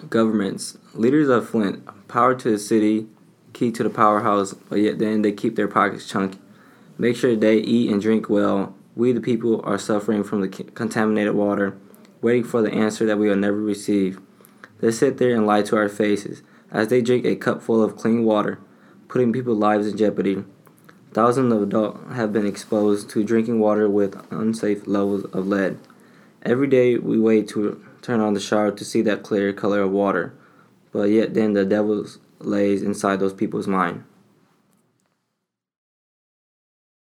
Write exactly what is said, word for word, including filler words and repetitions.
Governments, leaders of Flint, power to the city, key to the powerhouse, but yet then they keep their pockets chunky. Make sure they eat and drink well. We, the people, are suffering from the contaminated water, waiting for the answer that we will never receive. They sit there and lie to our faces as they drink a cup full of clean water, putting people's lives in jeopardy. Thousands of adults have been exposed to drinking water with unsafe levels of lead. Every day we wait to turn on the shower to see that clear color of water, but yet then the devil lays inside those people's mind.